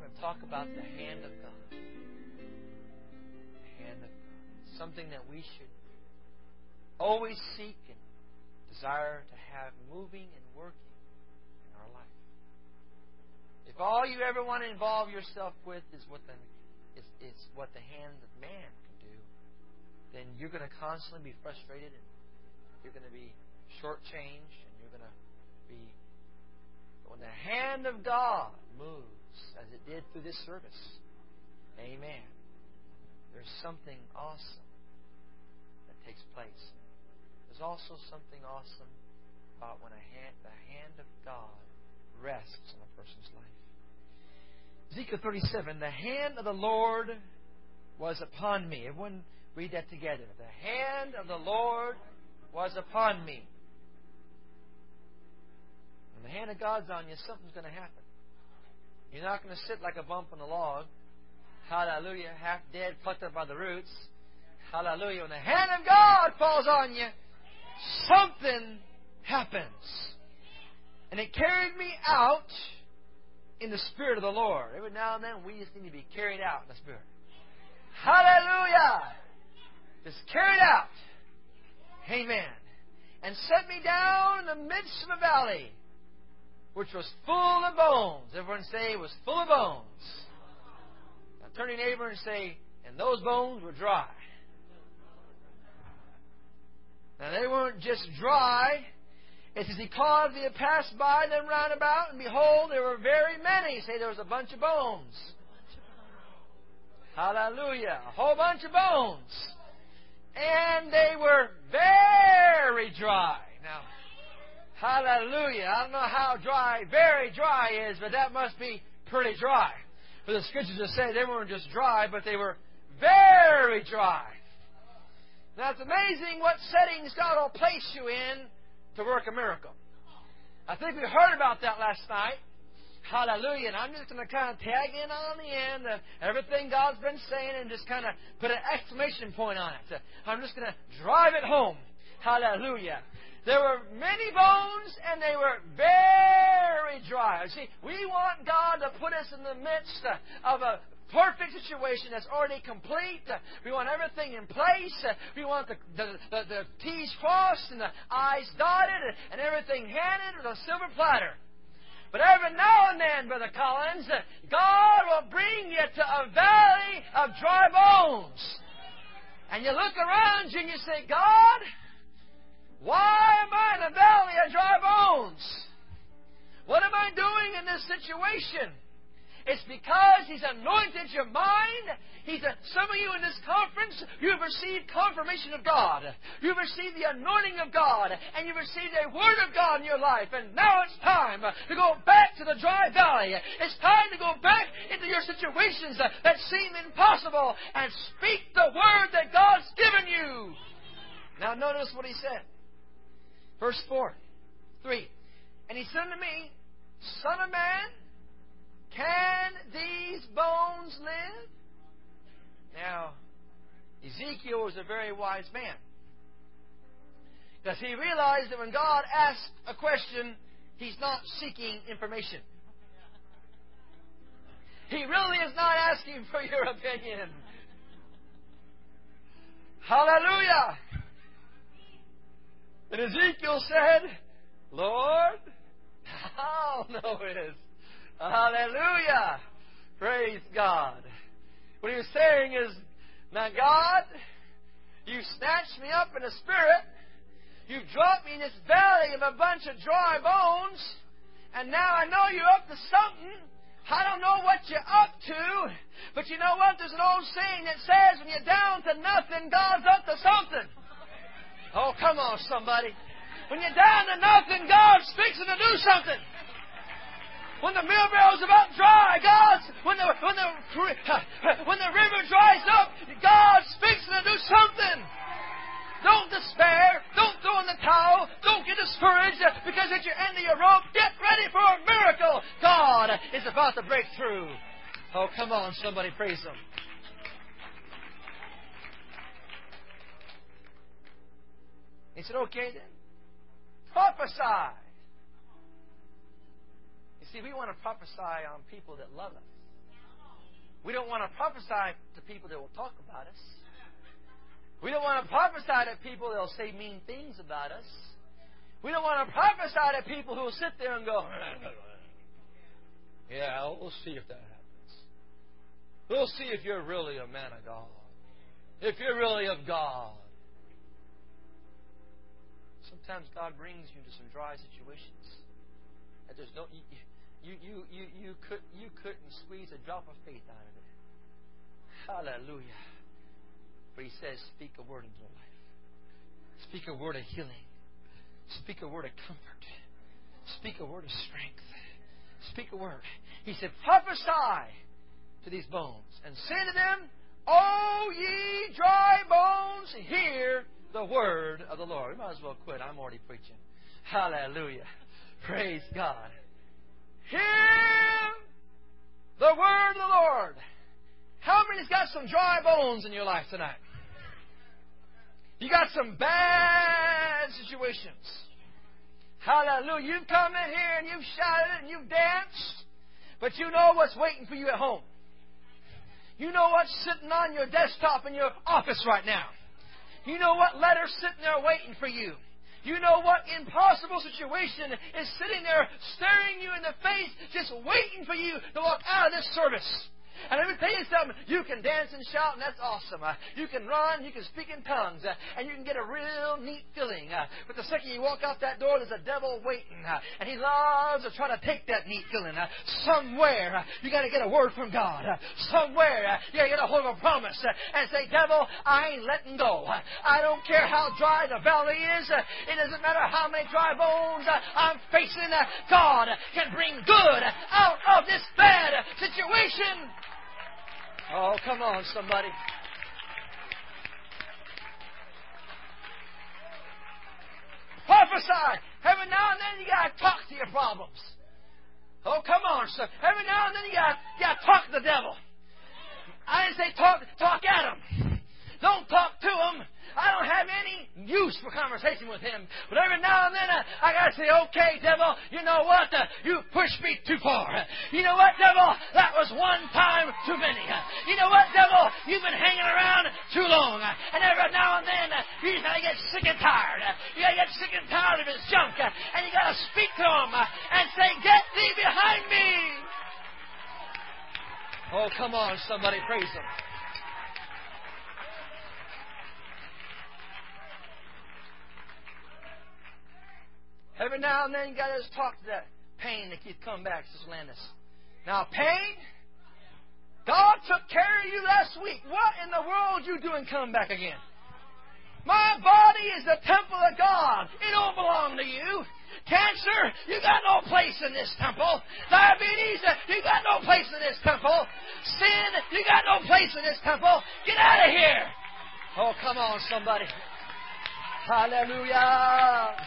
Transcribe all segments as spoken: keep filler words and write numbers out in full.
going to talk about the hand of God. The hand of God. Something that we should always seek and desire to have moving and working in our life. If all you ever want to involve yourself with is what the is, is what the hand of man can do, then you're going to constantly be frustrated, and you're going to be shortchanged, and you're going to be. When the hand of God moves, as it did through this service, amen, there's something awesome that takes place. There's also something awesome about when a hand, the hand of God rests on a person's life. Ezekiel thirty-seven, the hand of the Lord was upon me. Everyone read that together. The hand of the Lord was upon me. When the hand of God's on you, something's going to happen. You're not going to sit like a bump on a log. Hallelujah. Half dead, plucked up by the roots. Hallelujah. When the hand of God falls on you, something happens. And it carried me out in the Spirit of the Lord. Every now and then we just need to be carried out in the Spirit. Hallelujah! Just carried out. Amen. And set me down in the midst of a valley, which was full of bones. Everyone say it was full of bones. Now turn to your neighbor and say, and those bones were dry. Now they weren't just dry. It says, he caused me to pass by them round about, and behold, there were very many. Say, there was a bunch of bones. Hallelujah. A whole bunch of bones. And they were very dry. Now, hallelujah. I don't know how dry, very dry is, but that must be pretty dry. For the Scriptures just say they weren't just dry, but they were very dry. Now, it's amazing what settings God will place you in to work a miracle. I think we heard about that last night. Hallelujah. And I'm just going to kind of tag in on the end of everything God's been saying and just kind of put an exclamation point on it. I'm just going to drive it home. Hallelujah. There were many bones, and they were very dry. See, we want God to put us in the midst of a perfect situation that's already complete. We want everything in place. We want the, the, the, the T's crossed and the I's dotted and everything handed with a silver platter. But every now and then, Brother Collins, God will bring you to a valley of dry bones. And you look around you and you say, God, why am I in a valley of dry bones? What am I doing in this situation? It's because He's anointed your mind. He's a, some of you in this conference, you've received confirmation of God. You've received the anointing of God. And you've received a Word of God in your life. And now it's time to go back to the dry valley. It's time to go back into your situations that seem impossible and speak the Word that God's given you. Now notice what He said. Verse four, three. And He said unto me, Son of man, can these bones live? Now, Ezekiel was a very wise man. Because he realized that when God asked a question, He's not seeking information. He really is not asking for your opinion. Hallelujah! And Ezekiel said, Lord, how know it is? Hallelujah! Praise God. What he was saying is, now God, you snatched me up in the Spirit. You've dropped me in this valley of a bunch of dry bones. And now I know you're up to something. I don't know what you're up to. But you know what? There's an old saying that says, when you're down to nothing, God's up to something. Oh, come on, somebody. When you're down to nothing, God's fixing to do something. When the mill barrel's about dry, God's when the when the when the river dries up, God's fixing to do something. Don't despair. Don't throw in the towel. Don't get discouraged because at your end of your rope. Get ready for a miracle. God is about to break through. Oh, come on, somebody praise Him. He said, "Okay then, prophesy." You see, we want to prophesy on people that love us. We don't want to prophesy to people that will talk about us. We don't want to prophesy to people that will say mean things about us. We don't want to prophesy to people who will sit there and go, yeah, we'll see if that happens. We'll see if you're really a man of God. If you're really of God. Sometimes God brings you into some dry situations that there's no you you you you, you could you couldn't squeeze a drop of faith out of it. Hallelujah. But He says, speak a word into life. Speak a word of healing. Speak a word of comfort. Speak a word of strength. Speak a word. He said, prophesy to these bones and say to them, O ye dry bones, hear the word of the Lord. We might as well quit. I'm already preaching. Hallelujah. Praise God. Hear the word of the Lord. How many's got some dry bones in your life tonight? You got some bad situations. Hallelujah. You've come in here and you've shouted and you've danced, but you know what's waiting for you at home. You know what's sitting on your desktop in your office right now. You know what letter's sitting there waiting for you. You know what impossible situation is sitting there staring you in the face, just waiting for you to walk out of this service. And let me tell you something, you can dance and shout, and that's awesome. Uh, you can run, you can speak in tongues, uh, and you can get a real neat feeling. Uh, but the second you walk out that door, there's a devil waiting, uh, and he loves to try to take that neat feeling. Uh, somewhere, uh, you got to get a word from God. Uh, somewhere, uh, you got to get a hold of a promise uh, and say, devil, I ain't letting go. Uh, I don't care how dry the valley is. Uh, it doesn't matter how many dry bones uh, I'm facing. Uh, God can bring good out of this bad situation. Oh, come on, somebody. Prophesy. Every now and then you got to talk to your problems. Oh, come on, sir. Every now and then you got you got to talk to the devil. I didn't say talk, talk at him. Don't talk to him. I don't have any use for conversation with him. But every now and then uh, I got to say, okay, devil, you know what? Uh, you pushed me too far. You know what, devil? That was one time too many. You know what, devil? You've been hanging around too long. And every now and then uh, you got to get sick and tired. You got to get sick and tired of his junk. And you got to speak to him and say, get thee behind me. Oh, come on, somebody. Praise him. Every now and then you got to just talk to that pain that keeps coming back, Sister Landis. Now, pain, God took care of you last week. What in the world you doing coming back again? My body is the temple of God. It don't belong to you. Cancer, you got no place in this temple. Diabetes, you got no place in this temple. Sin, you got no place in this temple. Get out of here. Oh, come on, somebody. Hallelujah.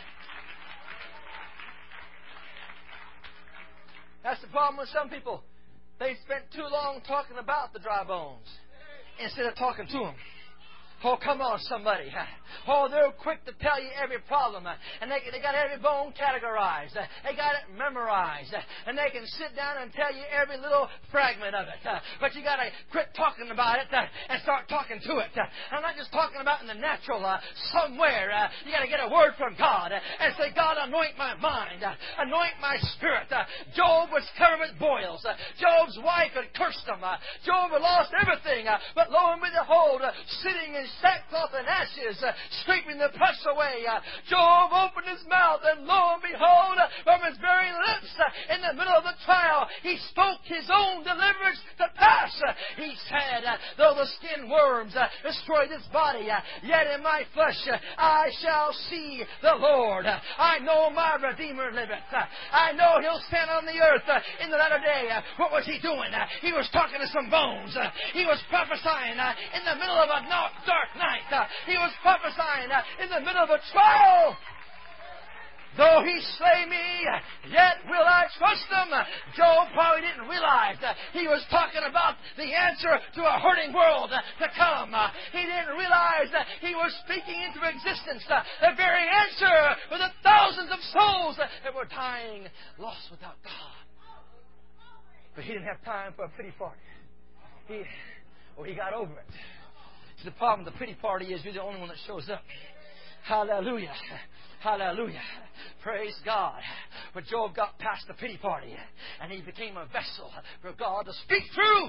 That's the problem with some people. They spent too long talking about the dry bones instead of talking to them. Oh, come on, somebody. Oh, they're quick to tell you every problem. And they, they got every bone categorized. They got it memorized. And they can sit down and tell you every little fragment of it. But you got to quit talking about it and start talking to it. I'm not just talking about in the natural. Somewhere you got to get a word from God and say, God, anoint my mind. Anoint my spirit. Job was covered with boils. Job's wife had cursed him. Job had lost everything. But lo and behold, sitting in sackcloth and ashes, uh, scraping the pus away. Uh, Job opened his mouth, and lo and behold, uh, from his very lips, uh, in the middle of the trial, he spoke his own deliverance to pass. Uh, he said, uh, though the skin worms uh, destroy this body, uh, yet in my flesh uh, I shall see the Lord. Uh, I know my Redeemer liveth. Uh, I know he'll stand on the earth uh, in the latter day. Uh, what was he doing? Uh, he was talking to some bones. Uh, he was prophesying uh, in the middle of a dark night. Uh, he was prophesying uh, in the middle of a trial. Though he slay me, yet will I trust him. Job probably didn't realize uh, he was talking about the answer to a hurting world uh, to come. Uh, he didn't realize that uh, he was speaking into existence uh, the very answer for the thousands of souls uh, that were dying lost without God. But he didn't have time for a pity party. He, well, he got over it. See, the problem with the pity party is you're the only one that shows up. Hallelujah. Hallelujah. Praise God. But Job got past the pity party and he became a vessel for God to speak through.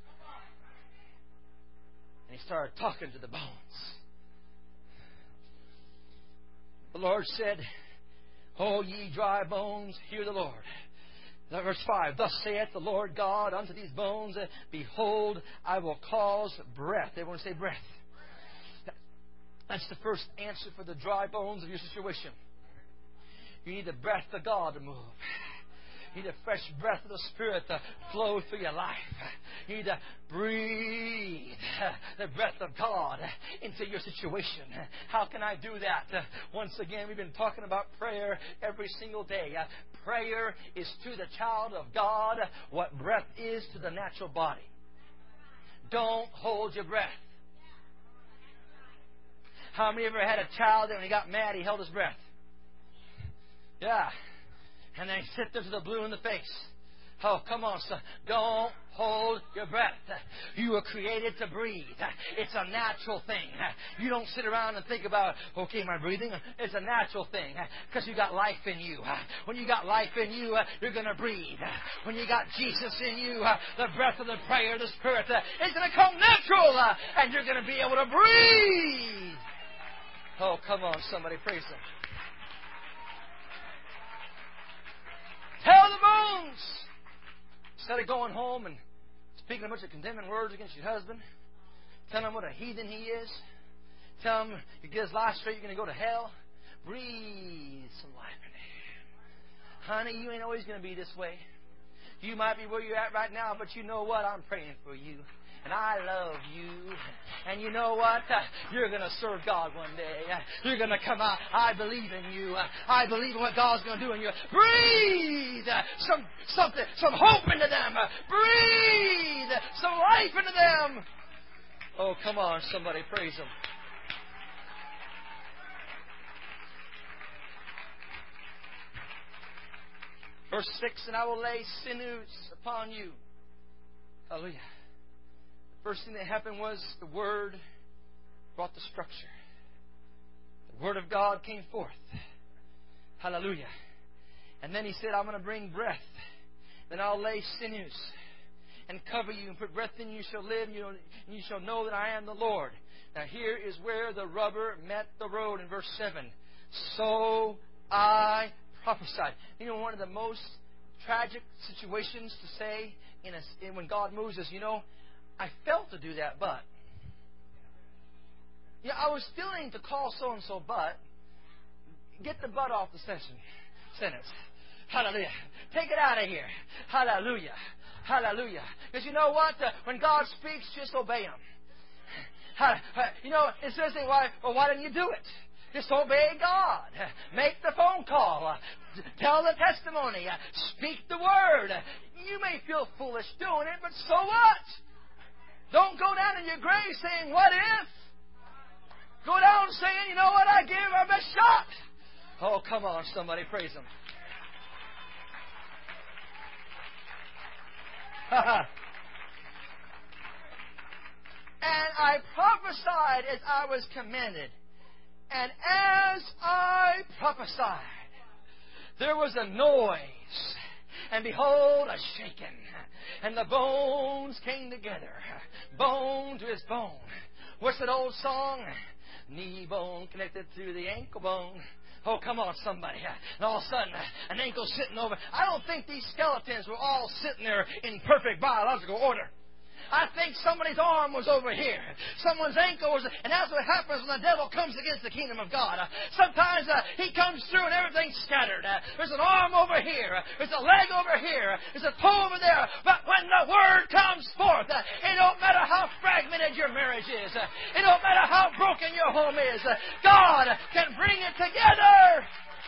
And he started talking to the bones. The Lord said, O ye dry bones, hear the Lord. Verse five, thus saith the Lord God unto these bones, behold, I will cause breath. Everyone say breath. That's the first answer for the dry bones of your situation. You need the breath of God to move. You need a fresh breath of the Spirit to flow through your life. You need to breathe the breath of God into your situation. How can I do that? Once again, we've been talking about prayer every single day. Prayer is to the child of God what breath is to the natural body. Don't hold your breath. How many of you ever had a child that when he got mad, he held his breath? Yeah. And then he sit there to the blue in the face. Oh, come on, son. Don't hold your breath. You were created to breathe. It's a natural thing. You don't sit around and think about, okay, am I breathing? It's a natural thing because you got life in you. When you got life in you, you're going to breathe. When you got Jesus in you, the breath of the prayer of the Spirit is going to come natural and you're going to be able to breathe. Oh, come on, somebody, praise Him. Tell the bones. Instead of going home and speaking a bunch of condemning words against your husband, tell him what a heathen he is. Tell him you get his life straight, you're going to go to hell. Breathe some life in him. Honey, you ain't always going to be this way. You might be where you're at right now, but you know what? I'm praying for you. And I love you. And you know what? You're going to serve God one day. You're going to come out. I believe in you. I believe in what God's going to do in you. Breathe some something, some hope into them. Breathe some life into them. Oh, come on, somebody. Praise Him. Verse six, and I will lay sinews upon you. Hallelujah. First thing that happened was the Word brought the structure. The Word of God came forth. Hallelujah. And then He said, I'm going to bring breath. Then I'll lay sinews and cover you and put breath in you. You shall live and you, and you shall know that I am the Lord. Now here is where the rubber met the road in verse seven. So I prophesied. You know, one of the most tragic situations to say in, a, in when God moves is, you know, I felt to do that, but yeah, I was feeling to call so and so, but get the butt off the session sentence. Hallelujah! Take it out of here. Hallelujah! Hallelujah! Because you know what? Uh, when God speaks, just obey Him. Uh, you know, it says, "Why? Well, why didn't you do it?" Just obey God. Make the phone call. Uh, tell the testimony. Uh, speak the word. You may feel foolish doing it, but so what? Don't go down in your grave saying, what if? Go down saying, you know what, I gave our best shot. Oh, come on, somebody, praise Him. And I prophesied as I was commanded. And as I prophesied, there was a noise. And behold, a shaking. And the bones came together. Bone to his bone. What's that old song? Knee bone connected to the ankle bone. Oh, come on, somebody. And all of a sudden, an ankle sitting over. I don't think these skeletons were all sitting there in perfect biological order. I think somebody's arm was over here. Someone's ankle was... And that's what happens when the devil comes against the kingdom of God. Uh, sometimes uh, he comes through and everything's scattered. Uh, there's an arm over here. Uh, there's a leg over here. There's a toe over there. But when the Word comes forth, uh, it don't matter how fragmented your marriage is. Uh, it don't matter how broken your home is. Uh, God can bring it together.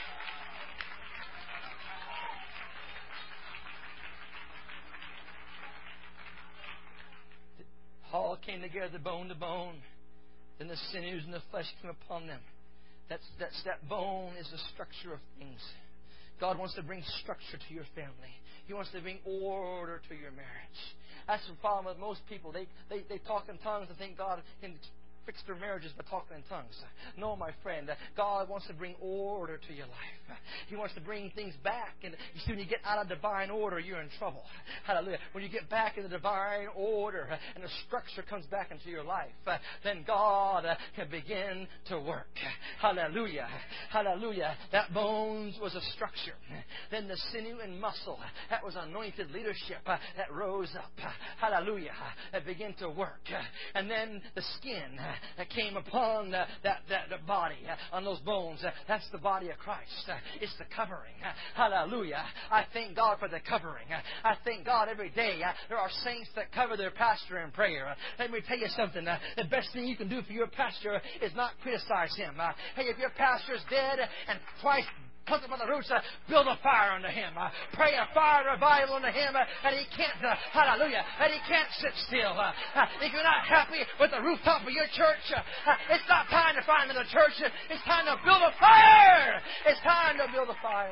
All came together, bone to bone. Then the sinews and the flesh came upon them. That's, that's, that bone is the structure of things. God wants to bring structure to your family. He wants to bring order to your marriage. That's the problem with most people. They, they, they talk in tongues and think God can fix their marriages by talking in tongues. No, my friend. God wants to bring order to your life. He wants to bring things back. And you see, when you get out of divine order, you're in trouble. Hallelujah. When you get back into divine order and the structure comes back into your life, then God can begin to work. Hallelujah. Hallelujah. That bones was a structure. Then the sinew and muscle, that was anointed leadership that rose up. Hallelujah. That began to work. And then the skin that came upon uh, that, that, that body, uh, on those bones. Uh, that's the body of Christ. Uh, it's the covering. Uh, hallelujah. I thank God for the covering. Uh, I thank God every day. Uh, there are saints that cover their pastor in prayer. Uh, let me tell you something. Uh, the best thing you can do for your pastor is not criticize him. Uh, hey, if your pastor's dead and twice pluck him by the roots, uh, build a fire under him. Uh, pray a fire revival under him, uh, and he can't, uh, hallelujah, and he can't sit still. Uh, uh, if you're not happy with the rooftop of your church, uh, uh, it's not time to find another church. It's time to build a fire. It's time to build a fire.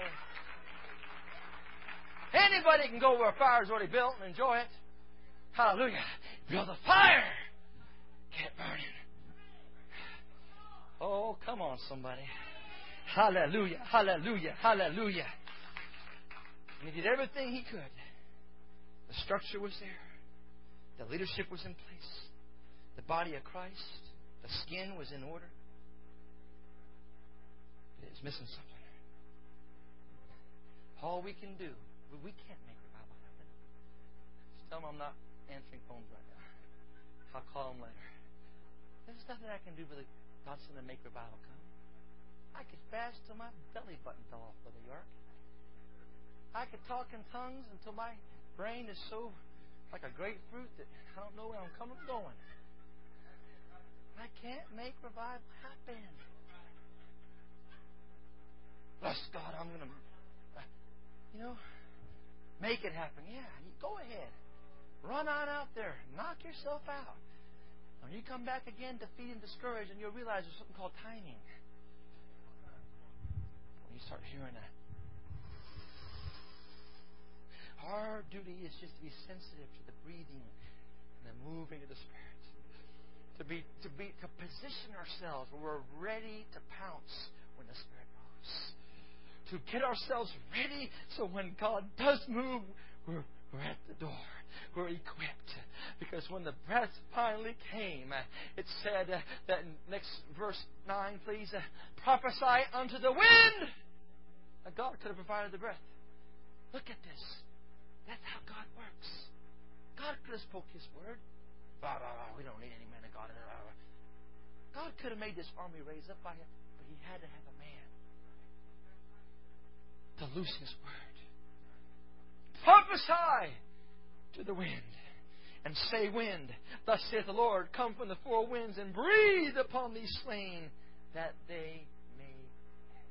Anybody can go where a fire's already built and enjoy it. Hallelujah. Build a fire. Get burning. Oh, come on, somebody. Hallelujah, hallelujah, hallelujah. And he did everything he could. The structure was there. The leadership was in place. The body of Christ. The skin was in order. But it was missing something. All we can do, we can't make revival happen. Just tell them I'm not answering phones right now. I'll call them later. There's nothing I can do for the God's going to make revival come. I could fast till my belly button fell off of the ark. I could talk in tongues until my brain is so like a grapefruit that I don't know where I'm coming and going. I can't make revival happen. Bless God, I'm going to, you know, make it happen. Yeah, go ahead. Run on out there. Knock yourself out. When you come back again defeated and discouraged, and you'll realize there's something called timing. You start hearing that. Our duty is just to be sensitive to the breathing and the moving of the Spirit. To be, to be, to position ourselves where we're ready to pounce when the Spirit moves. To get ourselves ready so when God does move, we're, we're at the door. We're equipped. Because when the breath finally came, it said uh, that in next verse nine, please, uh, prophesy unto the wind. Now God could have provided the breath. Look at this. That's how God works. God could have spoke His word. Blah, blah, blah. We don't need any man of God. Blah, blah. God could have made this army raise up by Him, but He had to have a man to loose His word. Prophesy to the wind and say, wind, thus saith the Lord, come from the four winds and breathe upon these slain that they may live.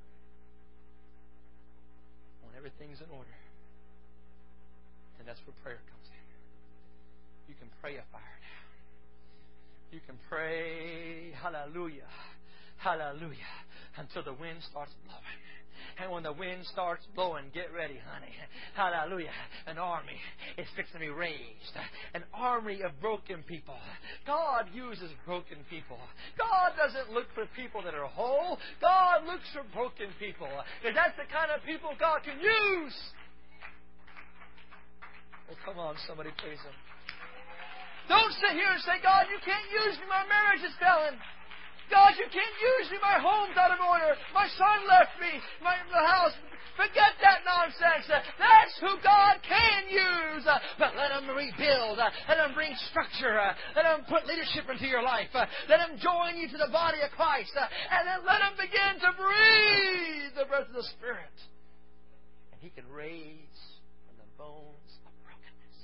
When everything's in order, then that's where prayer comes in. You can pray a fire down. You can pray, hallelujah, hallelujah, until the wind starts blowing. And when the wind starts blowing, get ready, honey. Hallelujah. An army is fixing to be raised. An army of broken people. God uses broken people. God doesn't look for people that are whole. God looks for broken people. Because that's the kind of people God can use. Oh, come on, somebody praise Him. Don't sit here and say, God, you can't use me. My marriage is failing. God, you can't use me. My home's out of order. My son left me. My the house. Forget that nonsense. That's who God can use. But let Him rebuild. Let Him bring structure. Let Him put leadership into your life. Let Him join you to the body of Christ. And then let Him begin to breathe the breath of the Spirit. And He can raise from the bones of brokenness.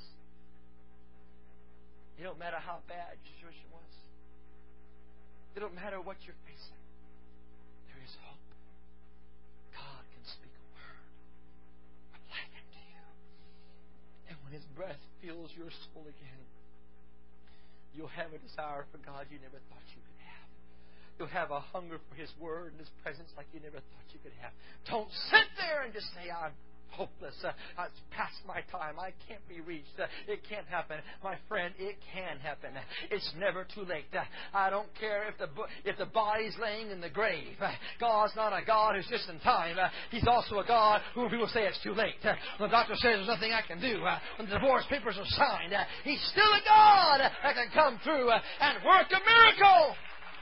It don't matter how bad your situation was. It don't matter what you're facing. There is hope. God can speak a word of life into you. And when His breath fills your soul again, you'll have a desire for God you never thought you could have. You'll have a hunger for His Word and His presence like you never thought you could have. Don't sit there and just say, I'm hopeless. Uh, it's past my time. I can't be reached. Uh, it can't happen. My friend, it can happen. It's never too late. Uh, I don't care if the if the body's laying in the grave. Uh, God's not a God who's just in time. Uh, he's also a God who people say it's too late. Uh, when the doctor says there's nothing I can do, uh, when the divorce papers are signed, uh, He's still a God that can come through uh, and work a miracle.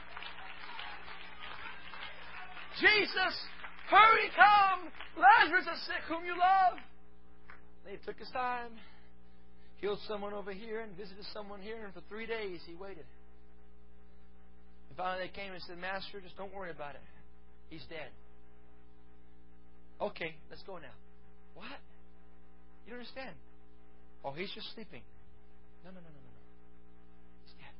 Jesus, hurry, come. Lazarus is sick, whom you love. They took His time, healed someone over here and visited someone here, and for three days He waited. And finally they came and said, Master, just don't worry about it. He's dead. Okay, let's go now. What? You don't understand? Oh, he's just sleeping. No, no, no, no, no, no. He's dead.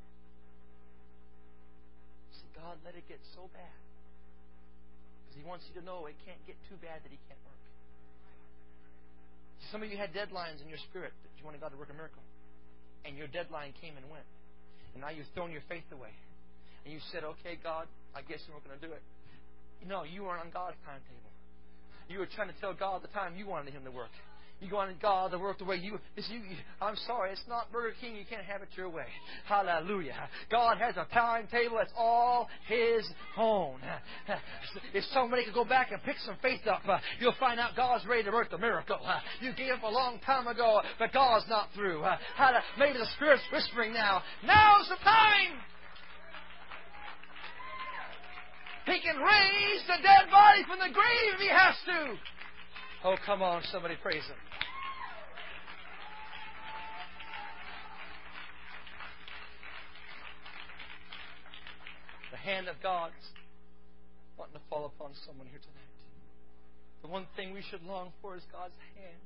See, God let it get so bad. He wants you to know it can't get too bad that He can't work. Some of you had deadlines in your spirit that you wanted God to work a miracle. And your deadline came and went. And now you've thrown your faith away. And you said, okay, God, I guess you're not going to do it. No, you weren't on God's timetable. You were trying to tell God the time you wanted Him to work. You wanted God to work the way you, you... I'm sorry, it's not Burger King. You can't have it your way. Hallelujah. God has a timetable that's all His own. If somebody could go back and pick some faith up, uh, you'll find out God's ready to work the miracle. Uh, you gave up a long time ago, but God's not through. Uh, maybe the Spirit's whispering now. Now's the time! He can raise the dead body from the grave if He has to. Oh, come on, somebody praise Him. The hand of God's wanting to fall upon someone here tonight. The one thing we should long for is God's hand.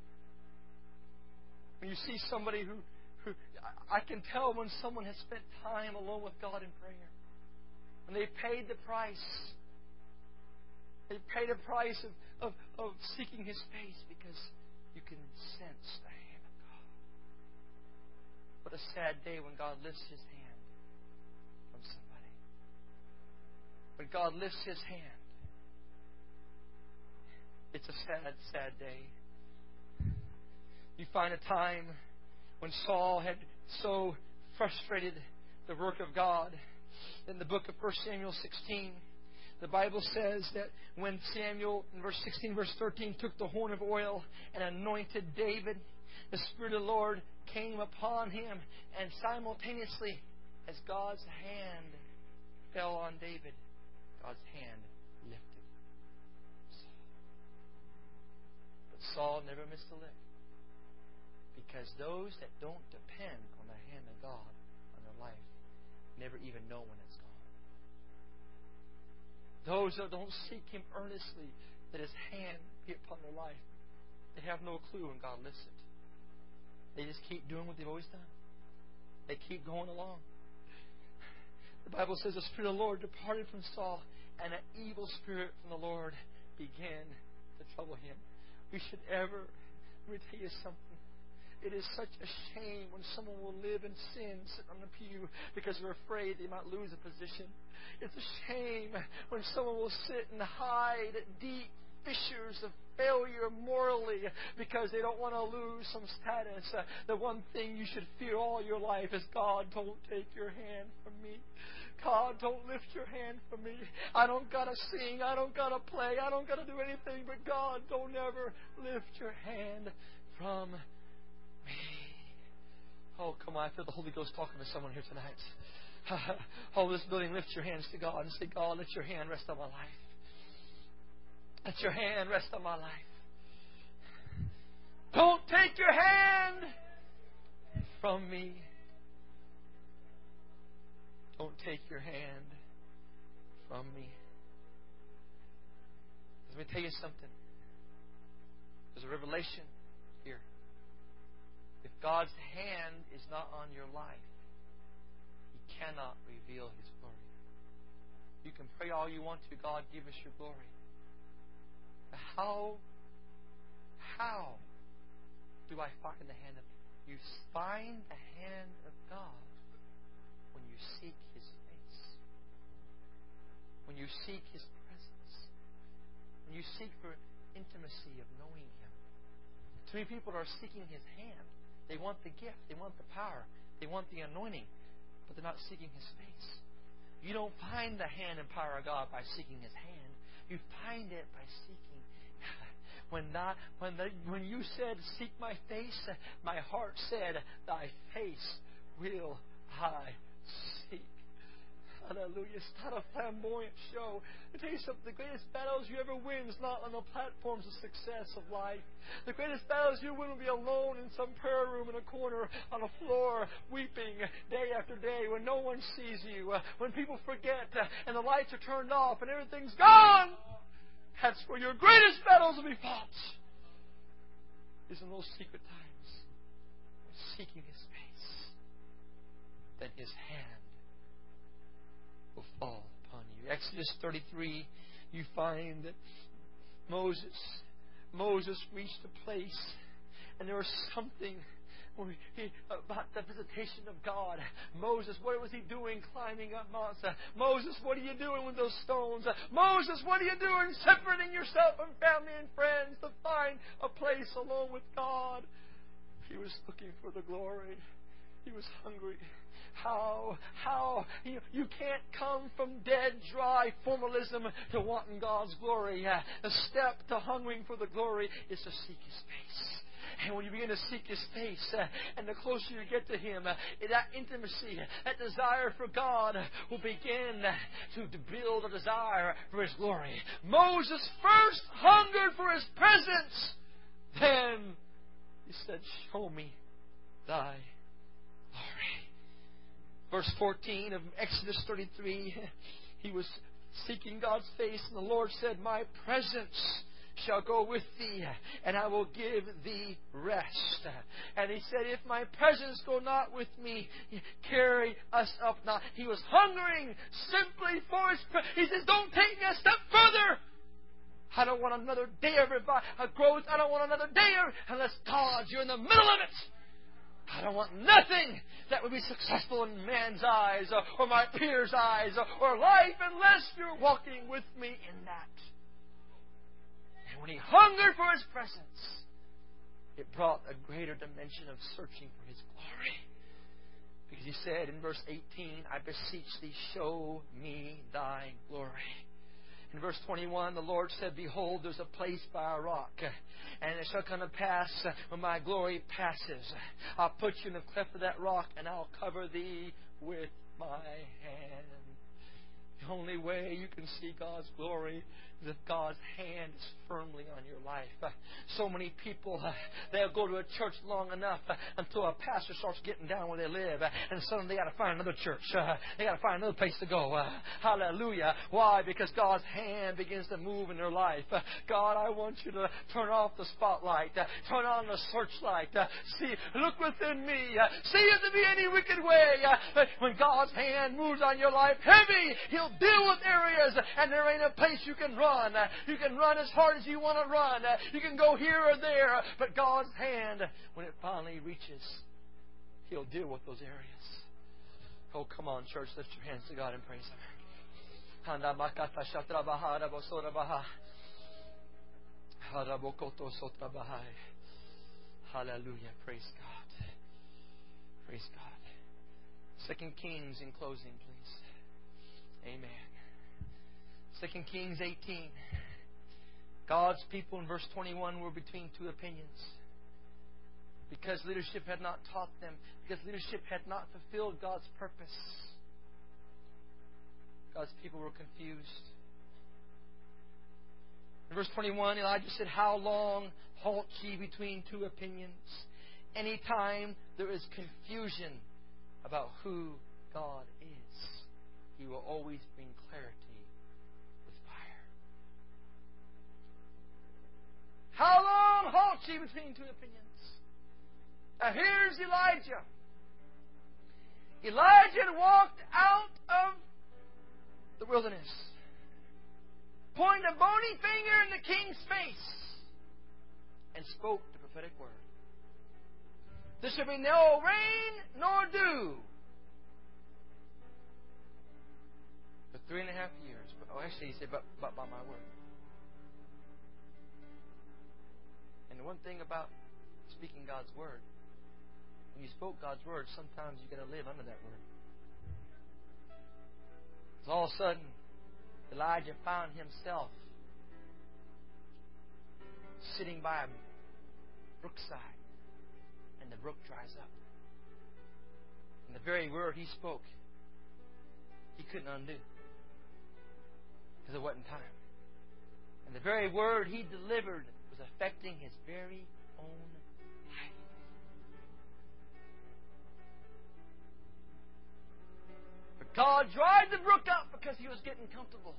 When you see somebody who, who I can tell when someone has spent time alone with God in prayer. When they paid the price. They paid a price of, of, of seeking His face because you can sense the hand of God. What a sad day when God lifts His hand from somebody. When God lifts His hand, it's a sad, sad day. You find a time when Saul had so frustrated the work of God. In the book of First Samuel sixteen, the Bible says that when Samuel, in verse sixteen, verse thirteen, took the horn of oil and anointed David, the Spirit of the Lord came upon him, and simultaneously, as God's hand fell on David, God's hand lifted Saul. But Saul never missed a lick, because those that don't depend on the hand of God on their life never even know when it's gone. Those that don't seek Him earnestly, that His hand be upon their life, they have no clue when God lifts it. They just keep doing what they've always done. They keep going along. The Bible says the Spirit of the Lord departed from Saul, and an evil spirit from the Lord began to trouble him. We should ever, let me tell you something. It is such a shame when someone will live in sin, sit on the pew, because they're afraid they might lose a position. It's a shame when someone will sit and hide deep fissures of failure morally because they don't want to lose some status. Uh, the one thing you should fear all your life is, God, don't take your hand from me. God, don't lift your hand from me. I don't got to sing. I don't got to play. I don't got to do anything. But God, don't ever lift your hand from me. Me. Oh, come on. I feel the Holy Ghost talking to someone here tonight. Oh, this building, lift your hands to God and say, God, let your hand rest on my life. Let your hand rest on my life. Don't take your hand from me. Don't take your hand from me. Let me tell you something. There's a revelation here. If God's hand is not on your life, He cannot reveal His glory. You can pray all you want to, God, give us your glory. But how, how do I find the hand of God? You find the hand of God when you seek His face. when you seek His presence, when you seek for intimacy of knowing Him. Too many people are seeking His hand. They want the gift. They want the power. They want the anointing. But they're not seeking His face. You don't find the hand and power of God by seeking His hand. You find it by seeking. When not, when the, when you said, "Seek my face," my heart said, "Thy face will I seek." Hallelujah. It's not a flamboyant show. I tell you something, the greatest battles you ever win is not on the platforms of success of life. The greatest battles you win will be alone in some prayer room in a corner on a floor, weeping day after day when no one sees you, uh, when people forget uh, and the lights are turned off and everything's gone. That's where your greatest battles will be fought. Is in those secret times, seeking His face, that His hand will fall upon you. Exodus thirty-three, you find that Moses, Moses reached a place, and there was something about the visitation of God. Moses, what was he doing climbing up Mount Sinai? Moses, what are you doing with those stones? Moses, what are you doing separating yourself from family and friends to find a place alone with God? He was looking for the glory. He was hungry. How? How? You, you can't come from dead, dry formalism to wanting God's glory. Uh, the step to hungering for the glory is to seek His face. And when you begin to seek His face, uh, and the closer you get to Him, uh, that intimacy, that desire for God uh, will begin uh, to, to build a desire for His glory. Moses first hungered for His presence. Then he said, "Show me Thy glory." Verse fourteen of Exodus thirty-three, he was seeking God's face, and the Lord said, "My presence shall go with thee, and I will give thee rest." And he said, "If my presence go not with me, carry us up not." He was hungering simply for His presence. He says, "Don't take me a step further. I don't want another day of revival, growth. I don't want another day of, unless God, you're in the middle of it. I don't want nothing that would be successful in man's eyes or, or my peers' eyes or, or life unless you're walking with me in that." And when he hungered for His presence, it brought a greater dimension of searching for His glory. Because he said in verse eighteen, "I beseech thee, show me Thy glory." In verse twenty-one, the Lord said, "Behold, there's a place by a rock, and it shall come to pass when my glory passes, I'll put you in the cleft of that rock, and I'll cover thee with my hand." The only way you can see God's glory is if God's hand is firmly on your life. Uh, so many people, uh, they'll go to a church long enough uh, until a pastor starts getting down where they live, uh, and suddenly they got to find another church. Uh, they got to find another place to go. Uh, hallelujah! Why? Because God's hand begins to move in their life. Uh, God, I want you to turn off the spotlight, uh, turn on the searchlight. Uh, see, look within me. Uh, see if there be any wicked way. Uh, when God's hand moves on your life heavy, He'll deal with areas, and there ain't a place you can run. You can run as hard as you want to run. You can go here or there. But God's hand, when it finally reaches, He'll deal with those areas. Oh, come on, church. Lift your hands to God and praise Him. Hallelujah. Praise God. Praise God. Second Kings in closing, please. Amen. Second Kings eighteen. God's people in verse twenty-one were between two opinions. Because leadership had not taught them. Because leadership had not fulfilled God's purpose. God's people were confused. In verse twenty-one, Elijah said, "How long halt ye between two opinions? Anytime there is confusion about who God is, He will always bring clarity with fire." How long halt ye between two opinions? Now here's Elijah. Elijah had walked out of the wilderness, pointed a bony finger in the king's face, and spoke the prophetic word. There shall be no rain nor dew for three and a half years. Oh, actually, he said, but, but by my word. And the one thing about speaking God's word, when you spoke God's word, sometimes you got to live under that word. So all of a sudden, Elijah found himself sitting by a brookside, and the brook dries up. And the very word he spoke, he couldn't undo, because it wasn't time. And the very word he delivered was affecting his very own life. But God dried the brook up because he was getting comfortable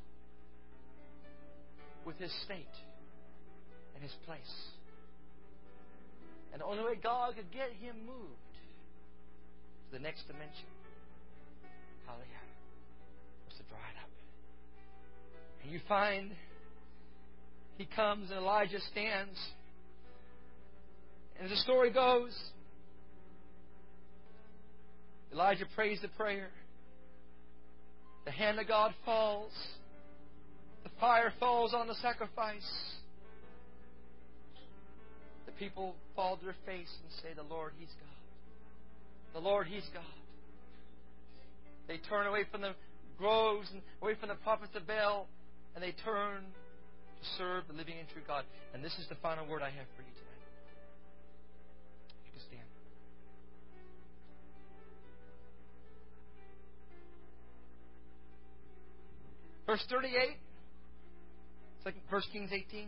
with his state and his place. And the only way God could get him moved to the next dimension, hallelujah, was to dry it up. And you find he comes and Elijah stands. And as the story goes, Elijah prays the prayer. The hand of God falls. The fire falls on the sacrifice. The people fall to their face and say, the Lord, He's God. The Lord, He's God. They turn away from the groves and away from the prophets of Baal, and they turn to serve the living and true God. And this is the final word I have for you tonight. You can stand. Verse thirty-eight, First Kings eighteen.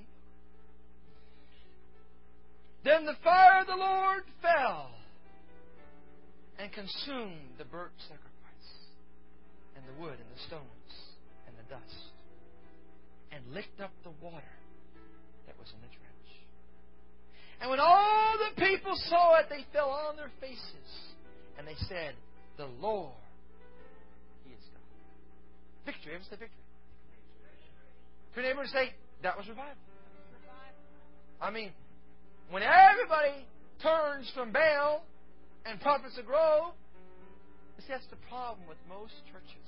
Then the fire of the Lord fell and consumed the burnt sacrifice and the wood and the stones and the dust, and licked up the water that was in the trench. And when all the people saw it, they fell on their faces, and they said, the Lord, He is God. Victory. Everyone say victory. To your neighbor and say, that was revival. I mean, when everybody turns from Baal and prophets of Grove, see, that's the problem with most churches.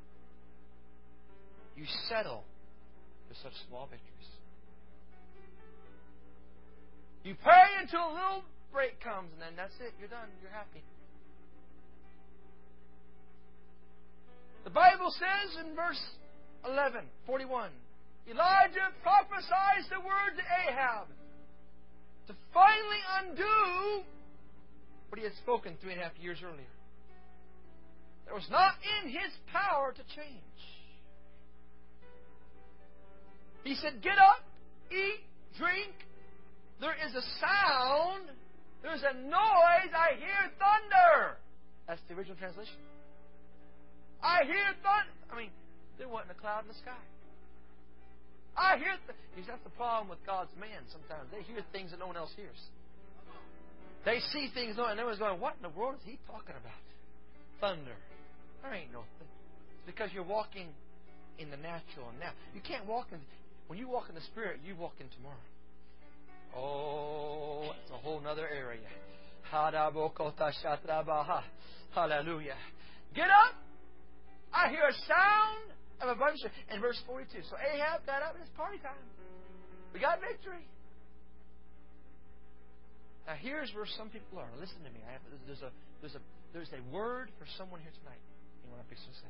You settle for such small victories. You pray until a little break comes, and then that's it. You're done. You're happy. The Bible says in verse eleven, forty-one, Elijah prophesies the word to Ahab to finally undo what he had spoken three and a half years earlier. That was not in his power to change. He said, get up, eat, drink. There is a sound. There's a noise. I hear thunder. That's the original translation. I hear thunder. I mean, there wasn't a cloud in the sky. I hear th- that's the problem with God's man sometimes. They hear things that no one else hears. They see things, and everyone's going, what in the world is he talking about? Thunder. There ain't no thing. It's because you're walking in the natural and now. You can't walk in... When you walk in the Spirit, you walk in tomorrow. Oh, it's a whole other area. Hallelujah. Get up. I hear a sound of a bunch of... In verse forty-two. So Ahab got up. It's party time. We got victory. Now here's where some people are. Listen to me. I have, there's a there's a there's a word for someone here tonight. You know what I'm fixing to say?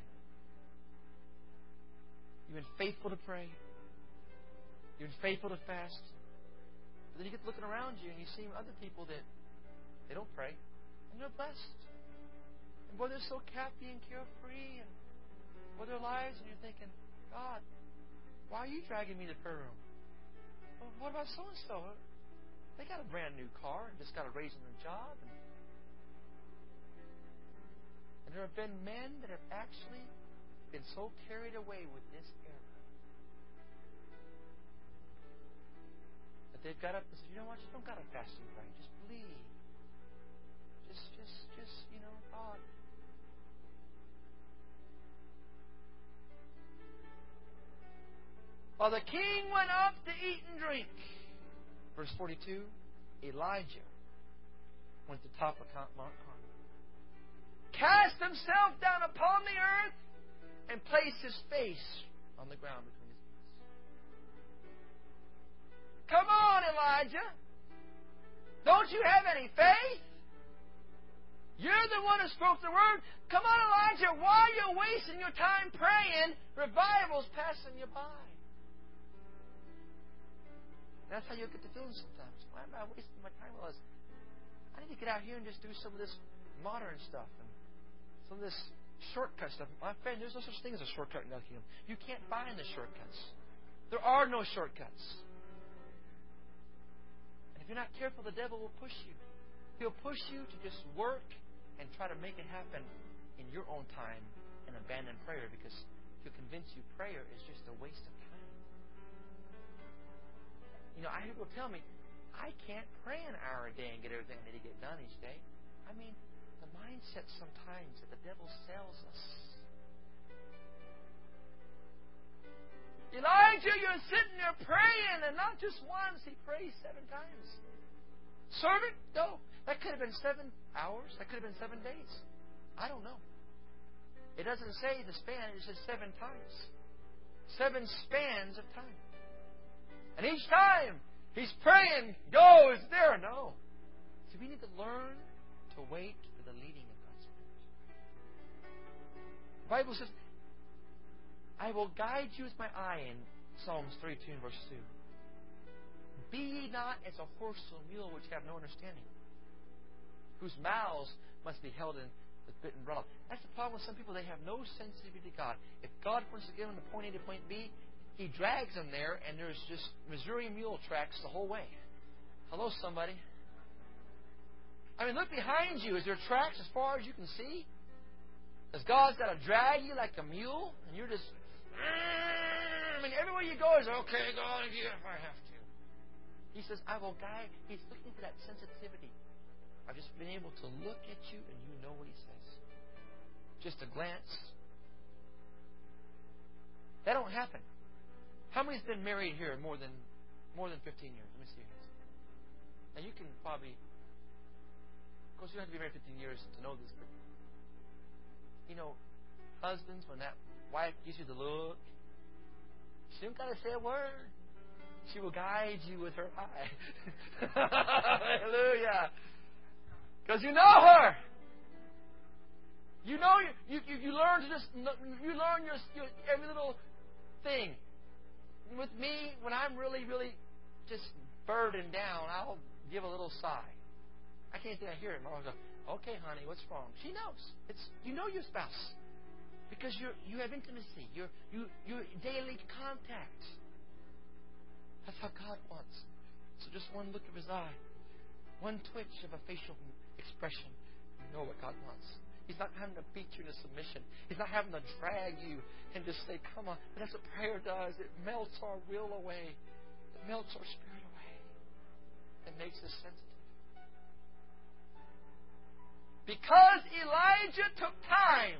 You've been faithful to pray. You've been faithful to fast. But then you get looking around you and you see other people that they don't pray and they're blessed. And boy, they're so happy and carefree and with their lives, and you're thinking, God, why are you dragging me to the prayer room? Well, what about so and so? They got a brand new car and just got a raise in their job. And, and there have been men that have actually been so carried away with this era that they've got up and said, you know what? You don't got to fast and pray. Just believe. Just, just, just, you know, God. While the king went up to eat and drink. Verse forty-two, Elijah went to the top of Mount Carmel, cast himself down upon the earth, and placed his face on the ground between his knees. Come on, Elijah. Don't you have any faith? You're the one who spoke the word. Come on, Elijah. Why are you wasting your time praying? Revival's passing you by. That's how you get to feeling sometimes. Why am I wasting my time? Well, I need to get out here and just do some of this modern stuff and some of this shortcut stuff. My friend, there's no such thing as a shortcut in the kingdom. You can't find the shortcuts. There are no shortcuts. And if you're not careful, the devil will push you. He'll push you to just work and try to make it happen in your own time and abandon prayer, because he'll convince you prayer is just a waste of time. You know, I hear people tell me, I can't pray an hour a day and get everything I need to get done each day. I mean, the mindset sometimes that the devil sells us. Elijah, you're sitting there praying, and not just once, he prays seven times. Servant? No. That could have been seven hours. That could have been seven days. I don't know. It doesn't say the span. It says seven times. Seven spans of time. And each time he's praying, go, is there? No. See, we need to learn to wait for the leading of God's Spirit. The Bible says, I will guide you with my eye in Psalms thirty-two and verse two. Be ye not as a horse or mule which have no understanding, whose mouths must be held in with bit and bridle. That's the problem with some people. They have no sensitivity to God. If God wants to get them to point A to point B, He drags them there, and there's just Missouri mule tracks the whole way. Hello, somebody. I mean, look behind you. Is there tracks as far as you can see? Has God's got to drag you like a mule, and you're just... I mean, everywhere you go is, okay, God, if I have to. He says, I will guide. He's looking for that sensitivity. I've just been able to look at you and you know what He says. Just a glance. That don't happen. How many's been married here more than more than fifteen years? Let me see your hands. Now you can probably, of course you don't have to be married fifteen years to know this, but you know, husbands, when that wife gives you the look, she don't got to say a word. She will guide you with her eye. Hallelujah. Because you know her. You know, you, you, you learn to just, you learn your, your every little thing. With me, when I'm really, really just burdened down, I'll give a little sigh. I can't think I hear it. My wife goes, okay, honey, what's wrong? She knows. It's you know your spouse. Because you you have intimacy. You're you you're daily contact. That's how God wants. So just one look of His eye, one twitch of a facial expression, you know what God wants. He's not having to beat you into submission. He's not having to drag you and just say, come on. But that's what prayer does. It melts our will away. It melts our spirit away. It makes us sensitive. Because Elijah took time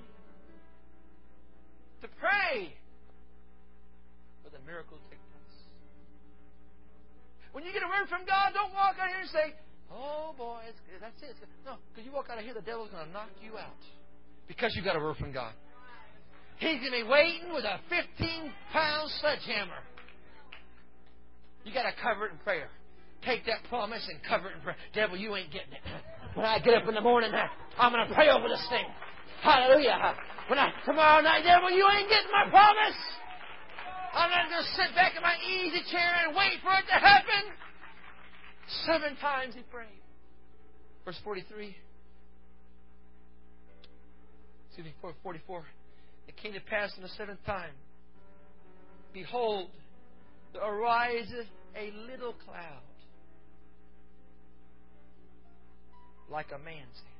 to pray for the miracle to take place. When you get a word from God, don't walk out here and say, oh boy, it's, that's it. It's, no, because you walk out of here, the devil's going to knock you out. Because you got a word from God. He's going to be waiting with a fifteen pound sledgehammer. You got to cover it in prayer. Take that promise and cover it in prayer. Devil, you ain't getting it. When I get up in the morning, I'm going to pray over this thing. Hallelujah. When I, tomorrow night, devil, you ain't getting my promise. I'm not going to sit back in my easy chair and wait for it to happen. Seven times he prayed. Verse forty-three. Excuse me, forty-four. It came to pass in the seventh time. Behold, there ariseth a little cloud, like a man's hand.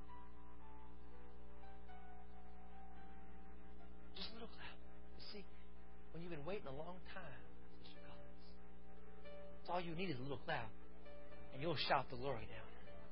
Just a little cloud. You see, when you've been waiting a long time, Sister Collins, it's all you need is a little cloud, and you'll shout the glory down.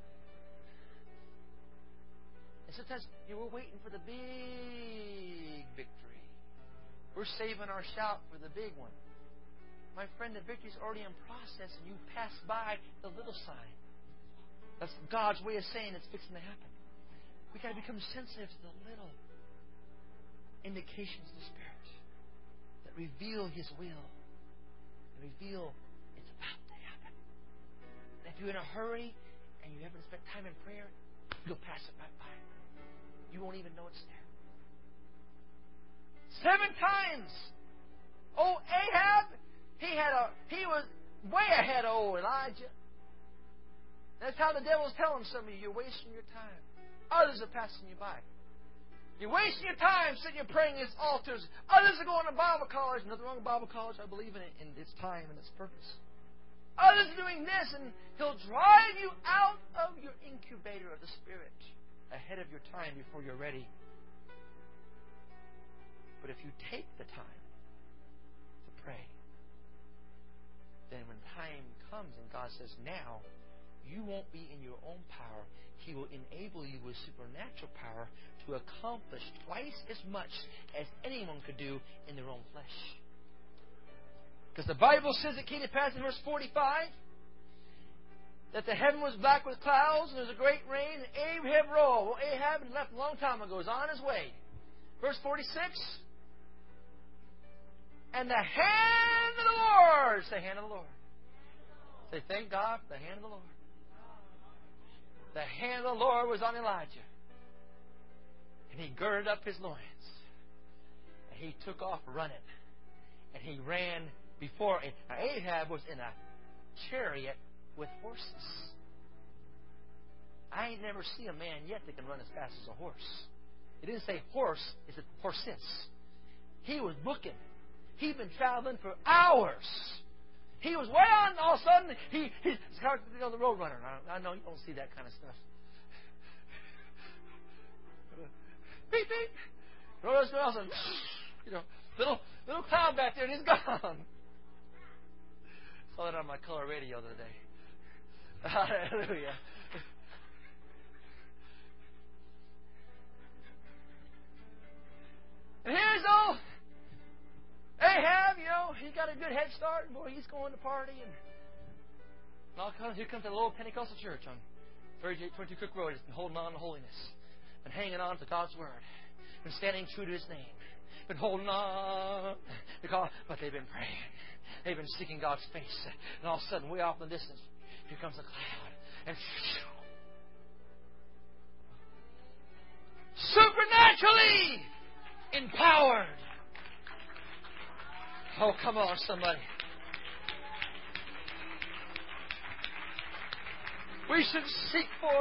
And sometimes you know, we're waiting for the big victory. We're saving our shout for the big one. My friend, the victory's already in process, and you pass by the little sign. That's God's way of saying it's fixing to happen. We've got to become sensitive to the little. indications of the Spirit that reveal His will, that reveal it's about to happen. And if you're in a hurry and you haven't spent time in prayer, you'll pass it right by. You won't even know it's there. Seven times. Oh, Ahab, he had a he was way ahead of old Elijah. That's how the devil's telling some of you, you're wasting your time. Others are passing you by. You're wasting your time sitting here praying against altars. Others are going to Bible college. Nothing wrong with Bible college. I believe in it in its time and its purpose. Others are doing this, and he'll drive you out of your incubator of the Spirit ahead of your time before you're ready. But if you take the time to pray, then when time comes and God says, now, you won't be in your own power. He will enable you with supernatural power to accomplish twice as much as anyone could do in their own flesh. Because the Bible says it came to pass in verse forty-five that the heaven was black with clouds and there was a great rain, and Ahab rolled. Well, Ahab had left a long time ago. He was on his way. Verse forty-six. And the hand of the Lord. Say, hand of the Lord. Say, thank God for the hand of the Lord. The hand of the Lord was on Elijah. And he girded up his loins. And he took off running. And he ran before. Now, Ahab was in a chariot with horses. I ain't never seen a man yet that can run as fast as a horse. It didn't say horse, it said horses. He was booking. He'd been traveling for hours. He was way on, all of a sudden, he, he's you know, the road runner. I, I know you don't see that kind of stuff. Beep, beep. Road runner, you know, little, little cloud back there, and he's gone. Saw that on my color radio the other day. Hallelujah. And here's old Ahab, you know, he got a good head start, and boy, he's going to party. And, and all comes, here comes the little Pentecostal church on thirty-eight twenty-two Cook Road. He's been holding on to holiness, been hanging on to God's Word, been standing true to His name, been holding on, because, but they've been praying. They've been seeking God's face. And all of a sudden, way off in the distance, here comes a cloud. And supernaturally empowered. Oh, come on, somebody. We should seek for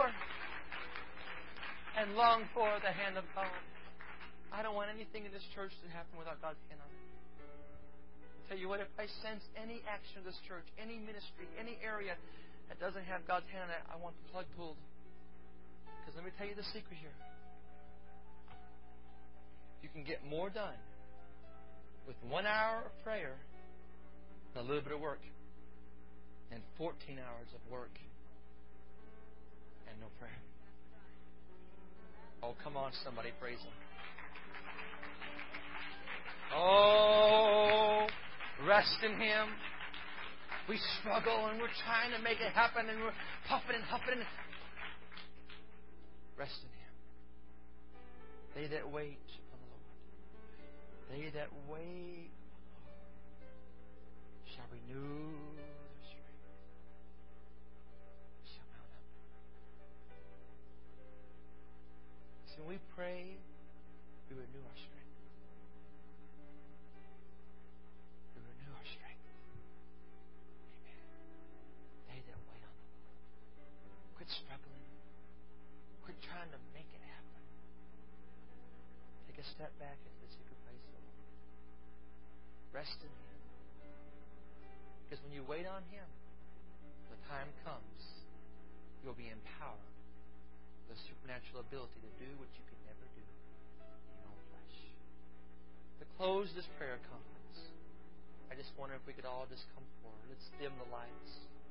and long for the hand of God. I don't want anything in this church to happen without God's hand on it. I'll tell you what, if I sense any action of this church, any ministry, any area that doesn't have God's hand on it, I want the plug pulled. Because let me tell you the secret here. You can get more done with one hour of prayer and a little bit of work and fourteen hours of work and no prayer. Oh, come on, somebody, praise Him. Oh, rest in Him. We struggle and we're trying to make it happen and we're puffing and huffing. Rest in Him. They that wait on the Lord, they that wait shall renew their strength. Shall mount up. So when we pray, we renew our strength. We renew our strength. Amen. They that wait on the Lord. Quit struggling. Quit trying to make it happen. Take a step back into the secret place of the Lord. Rest in Him. Because when you wait on Him, the time comes, you'll be empowered with the supernatural ability to do what you could never do in your own flesh. To close this prayer conference, I just wonder if we could all just come forward. Let's dim the lights.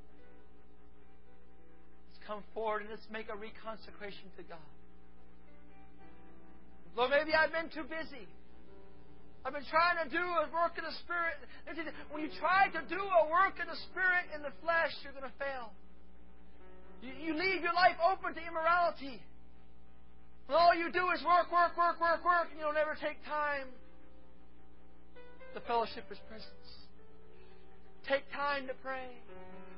Let's come forward and let's make a reconsecration to God. Lord, maybe I've been too busy. I've been trying to do a work in the Spirit. When you try to do a work in the Spirit in the flesh, you're going to fail. You, you leave your life open to immorality. When all you do is work, work, work, work, work, and you'll never take time to fellowship His presence. Take time to pray.